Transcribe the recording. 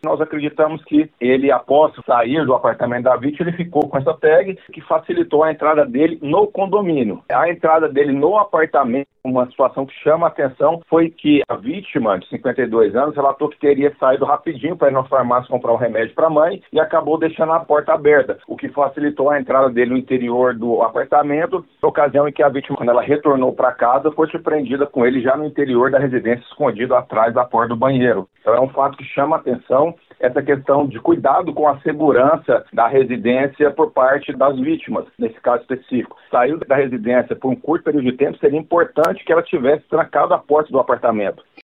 Nós acreditamos que ele, após sair do apartamento da vítima, ele ficou com essa tag que facilitou a entrada dele no condomínio. A entrada dele no apartamento, uma situação que chama a atenção, foi que a vítima, de 52 anos, relatou que teria saído rapidinho para ir na farmácia comprar um remédio para a mãe e acabou deixando a porta aberta, o que facilitou a entrada dele no interior do apartamento, ocasião em que a vítima, quando ela retornou para casa, foi surpreendida com ele já no interior da residência, escondido atrás da porta do banheiro. Então é um fato que chama a atenção essa questão de cuidado com a segurança da residência por parte das vítimas, nesse caso específico. Saiu da residência por um curto período de tempo, seria importante que ela tivesse trancado a porta do apartamento.